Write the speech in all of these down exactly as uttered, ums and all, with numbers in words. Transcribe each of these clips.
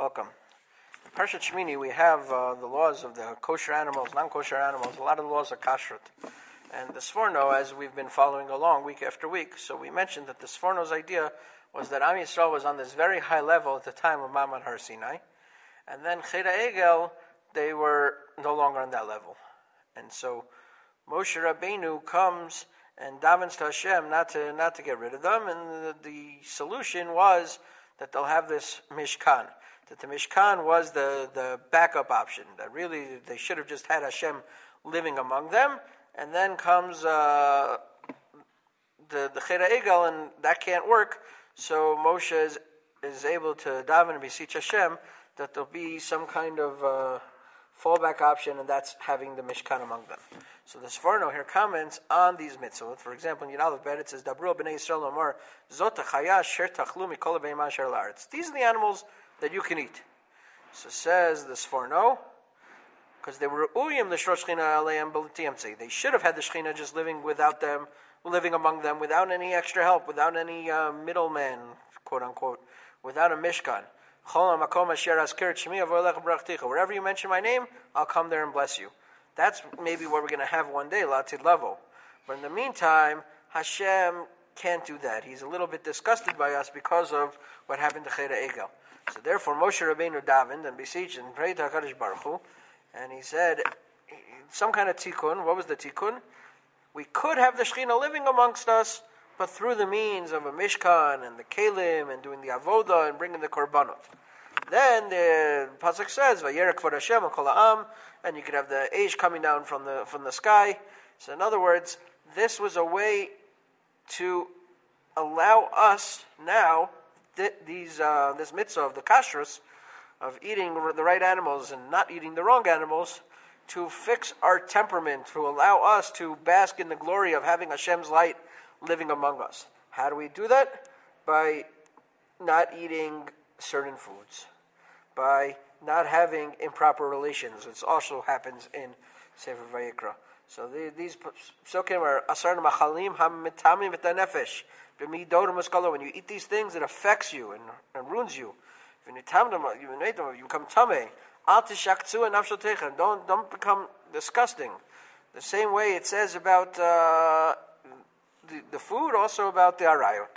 Welcome. In Parshat Shmini, we have uh, the laws of the kosher animals, non-kosher animals. A lot of the laws are kashrut. And the Sforno, as we've been following along week after week, so we mentioned that the Sforno's idea was that Am Yisrael was on this very high level at the time of Ma'amad Har Sinai, and then Cheda Egel, they were no longer on that level. And so Moshe Rabbeinu comes and davens to Hashem not to not to get rid of them, and the, the solution was that they'll have this Mishkan. That the Mishkan was the, the backup option. That really they should have just had Hashem living among them, and then comes uh, the the Cheda Egel, and that can't work. So Moshe is, is able to daven and beseech Hashem that there'll be some kind of uh, fallback option, and that's having the Mishkan among them. So the Sforno here comments on these mitzvot. For example, in Yud Aleph Bet it says, Dabru b'nei Yisrael Omar, Zot ha'chaya asher tachlu mikol ha'beimah asher la'aretz. These are the animals that you can eat. So says the Sforno, because they were uyim l'shro shchina aleim b'l'tiyamtzei. They should have had the Shechina just living without them, living among them, without any extra help, without any uh, middleman, quote unquote, without a Mishkan. Wherever you mention my name, I'll come there and bless you. That's maybe what we're going to have one day, Latid level. But in the meantime, Hashem can't do that. He's a little bit disgusted by us because of what happened to Cheda Egel. So therefore, Moshe Rabbeinu davened and beseeched and prayed to HaKadosh Baruch Hu, and he said, some kind of tikkun. What was the tikkun? We could have the Shechina living amongst us, but through the means of a Mishkan and the Kelim and doing the Avodah and bringing the Korbanot. Then the pasuk says, "Vayera kvod Hashem al kol ha'am," and you could have the Eish coming down from the from the sky. So in other words, this was a way to allow us now th- these uh, this mitzvah of the kashrus of eating the right animals and not eating the wrong animals, to fix our temperament, to allow us to bask in the glory of having Hashem's light living among us. How do we do that? By not eating certain foods, by not having improper relations. It also happens in Sefer Vayikra. So the, these psukim are asar machalim hamitamim v'tanefesh b'midot muskala. When you eat these things, it affects you and, and ruins you. When you tam them, you make them, you become tamei. Al tishaktu and nafshotecha. Don't don't become disgusting. The same way it says about uh, the, the food, also about the arayot,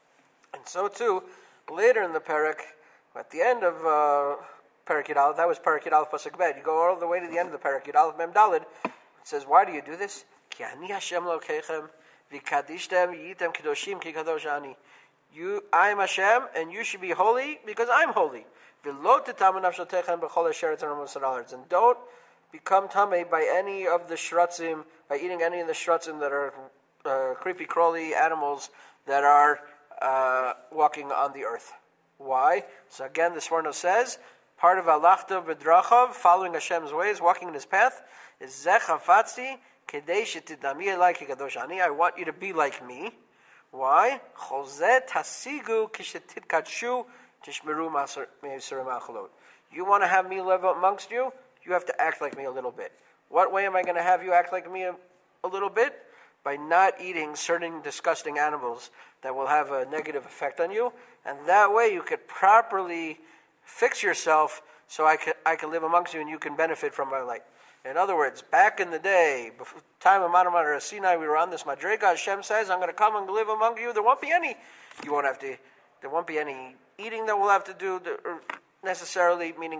and so too. Later in the parak, at the end of uh, parak Yud Aleph, that was parak Yud Aleph pasuk bet. You go all the way to the end of the parak Yud Aleph mem dalid. It says, why do you do this? Ki ani Hashem lokechem v'kadishtem yitem kedoshim ki kadosh ani. You, I am Hashem, and you should be holy because I'm holy. V'lo tetamu nafshotechem b'chol asher etzem mosadards. And don't become tamei by any of the shratzim, by eating any of the shratzim that are uh, creepy crawly animals that are Uh, walking on the earth. Why? So again, the Sforno says, part of Alachta B'drachav, following Hashem's ways, walking in His path, is Zech Hafatzi Kedei Shetidami Elai Kadosh Ani. I want you to be like me. Why? Chozeh Tasigu Kishetidkatshu Tishmeru Me'isurim Achalot. You want to have me live amongst you? You have to act like me a little bit. What way am I going to have you act like me a, a little bit? By not eating certain disgusting animals that will have a negative effect on you, and that way you could properly fix yourself so I can I can live amongst you and you can benefit from my light. In other words, back in the day, before time of Ma'amad Har Sinai, we were on this Madrega. Hashem says, "I'm going to come and live among you." There won't be any. You won't have to. There won't be any eating that we'll have to do necessarily. Meaning,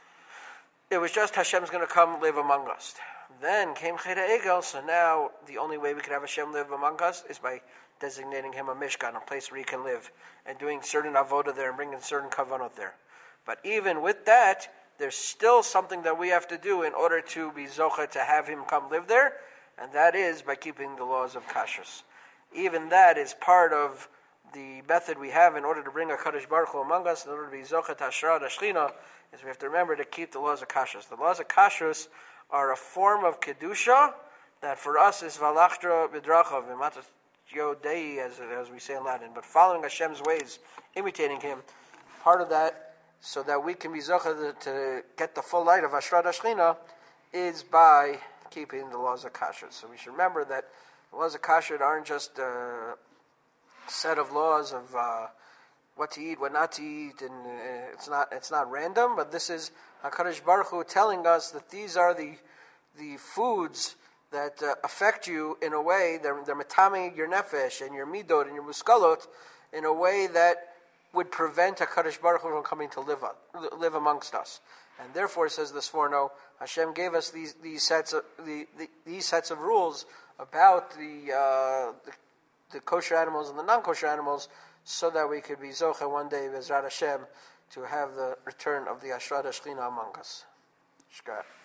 it was just Hashem's going to come live among us. Then came Cheda Egel, so now the only way we can have Hashem live among us is by designating Him a Mishkan, a place where He can live, and doing certain avodah there and bringing certain kavanot there. But even with that, there's still something that we have to do in order to be zocha to have Him come live there, and that is by keeping the laws of kashrus. Even that is part of the method we have in order to bring a Kadosh Baruch Hu among us, in order to be zocha tashra Shechina, is we have to remember to keep the laws of kashrus. The laws of kashrus are a form of kedusha that for us is valachtra b'drachav v'matas yodei, as as we say in Latin. But following Hashem's ways, imitating Him, part of that, so that we can be zocha to get the full light of Ashrat Shechina, is by keeping the laws of kashrut. So we should remember that the laws of kashrut aren't just a set of laws of uh, what to eat, what not to eat, and uh, it's not it's not random. But this is HaKadosh Baruch Hu telling us that these are the the foods that uh, affect you in a way. They're they're metame your nefesh and your midot and your muskalot in a way that would prevent HaKadosh Baruch Hu from coming to live on, live amongst us. And therefore, says the Sforno, Hashem gave us these these sets of the, the, these sets of rules about the, uh, the the kosher animals and the non-kosher animals, so that we could be zoche one day, Bezrat Hashem, to have the return of the Ashrad Shechina among us. Shkar.